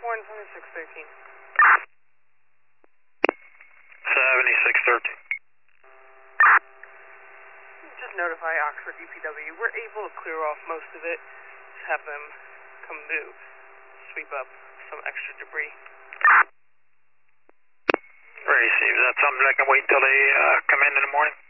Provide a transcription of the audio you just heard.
7613. 7613. Just notify Oxford DPW. We're able to clear off most of it. Just have them come to sweep up some extra debris. Ready, Steve. Is that something that can wait until they come in the morning?